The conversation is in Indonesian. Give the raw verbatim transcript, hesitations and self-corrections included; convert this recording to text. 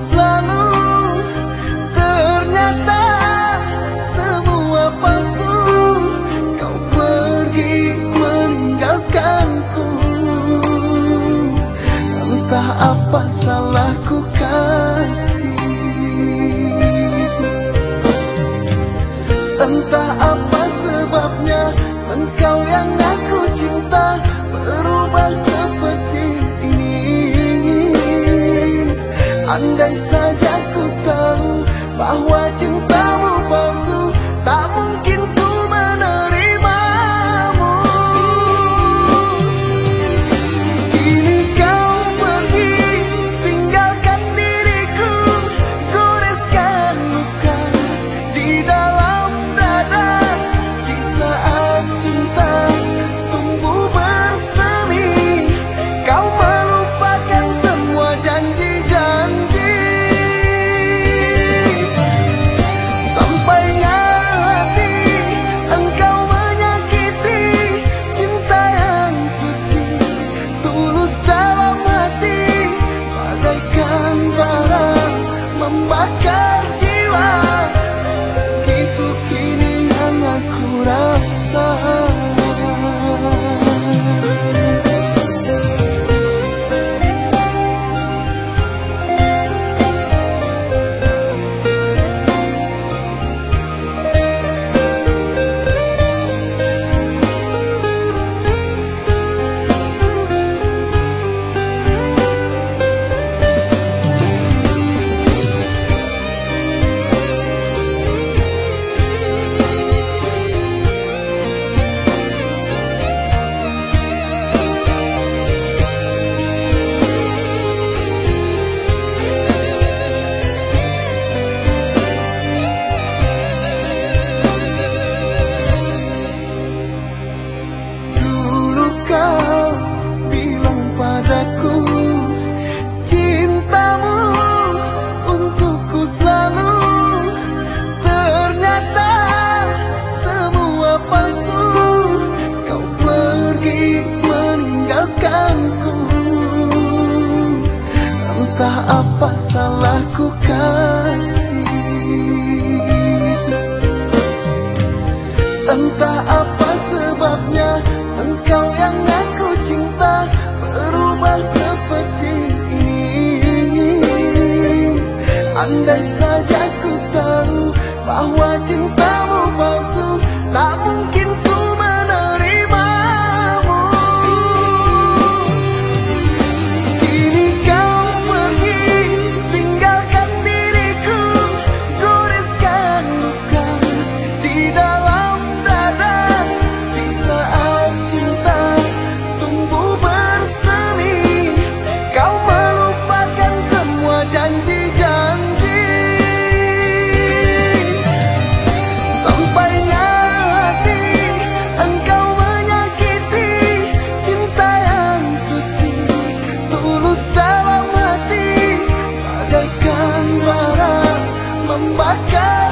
selalu, ternyata semua palsu. Kau pergi meninggalkanku. Entah apa salahku kasih, entah apa sebabnya engkau yang aku cinta berubah seperti ini. Andai saja ku tahu bahwa cintamu palsu, tak mungkin ku menerimamu. Kini kau pergi tinggalkan diriku, goreskan luka di dalam dada. Di saat cinta tumbuh bersemi, kau melupakan semua janji-janji. Sampainya hati engkau menyakiti, cinta yang suci tulus dalam hati, bagaikan bara membakar jiwa. Itu kini yang aku rasa. Dulu kau bilang padaku, cintamu untukku selalu, ternyata semua palsu. Kau pergi meninggalkanku. Entah apa salahku kasih, entah apa sebabnya engkau yang aku cinta berubah seperti ini. Andai saja ku tahu bahwa cintamu palsu, tak mungkin ku menerimamu. Kini kau pergi tinggalkan diriku, goreskan luka di dalam dada. Di saat cinta tumbuh bersemi, kau melupakan semua janji-janji. Sampainya hati engkau menyakiti, cinta yang suci tulus dalam hati, bagaikan bara membakar